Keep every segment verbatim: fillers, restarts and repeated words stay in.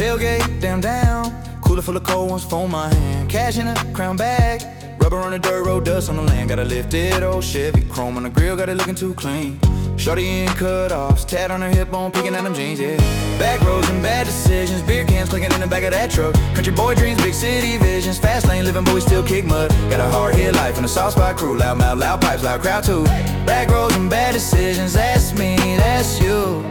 tailgate, down, down. Cooler full of cold ones, phone my hand. Cash in a crown bag. Rubber on the dirt road, dust on the land. Got a lifted old Chevy, chrome on the grill, got it looking too clean. Shorty in cut-offs, tat on her hip bone, peeking at them jeans, yeah. Back roads and bad decisions, beer cans clinking in the back of that truck. Country boy dreams, big city visions, fast lane living, but we still kick mud. Got a hard hit life and a soft spot crew, loud mouth, loud pipes, loud crowd too. Back roads and bad decisions, that's me, that's you.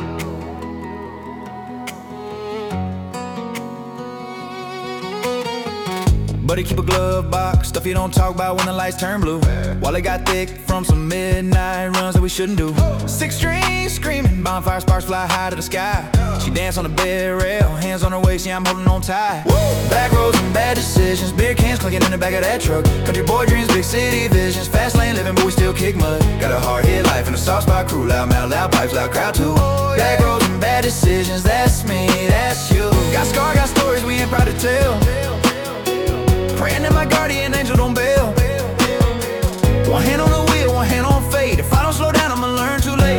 Buddy keep a glove box, stuff you don't talk about when the lights turn blue. While it got thick from some midnight runs that we shouldn't do. Six strings screaming, bonfire sparks fly high to the sky. She dance on the bed rail, hands on her waist, yeah I'm holding on tight. Back roads and bad decisions, beer cans clinking in the back of that truck. Country boy dreams, big city visions, fast lane living but we still kick mud. Got a hard hit life and a soft spot crew, loud mouth, loud pipes, loud crowd too. Back roads and bad decisions, that's me, that's you. Got scar, got stories we ain't proud to tell. Praying that my guardian angel don't bail. One hand on the wheel, one hand on fate. If I don't slow down, I'ma learn too late.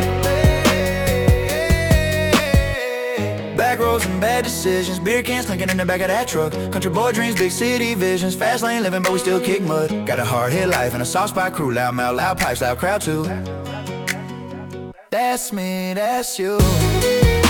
Back roads and bad decisions, beer cans clinking in the back of that truck. Country boy dreams, big city visions, fast lane living, but we still kick mud. Got a hard hit life and a soft spot crew, loud mouth, loud pipes, loud crowd too. That's me, that's you.